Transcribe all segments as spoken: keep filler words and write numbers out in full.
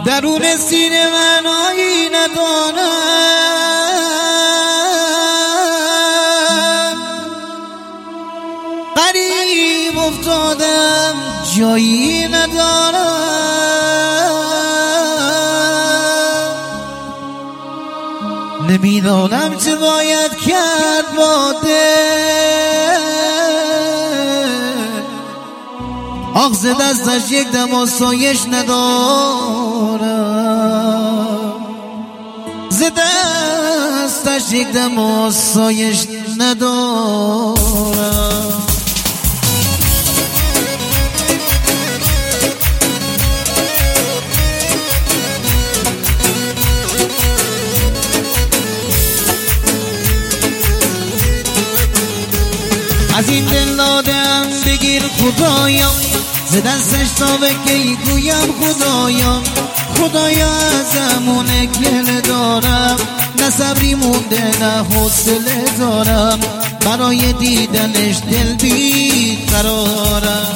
درون سینه من آیی ندانم، غریب افتادم جایی ندارم، نمیدانم چه باید کرد با دل، آخ ز دستش یک دم آسایش ندارم، ز دستش یک دم آسایش ندارم. از این دل دادم بگیر خدایا، ز دستش تا بکی گویم خدایا، خدایا ازمونه گله دارم، نه صبری مونده نه حوصله دارم، برای دیدنش دل بی قرارم.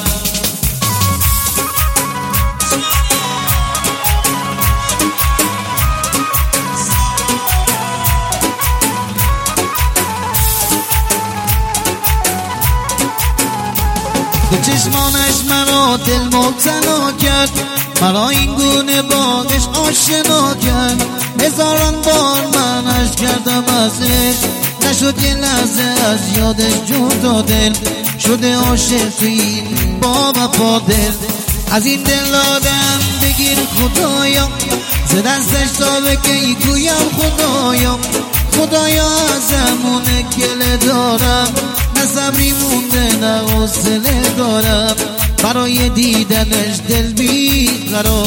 به چشمانش مرا دل مبتلا کرد، مرا این گونه باغش آشنا کرد، هزاران بار منش کردم ازش، نشد یه لحظه از یادش جدا دل، شده عاشق توی این با وفا دل. از این دل دادم بگیر خدایا، ز دستش تا بکی گویم خدایا، خدایا ازمونه گله دارم، نه صبری مونده نه حوصله دارم، برای دیدنش دل بی قرارم.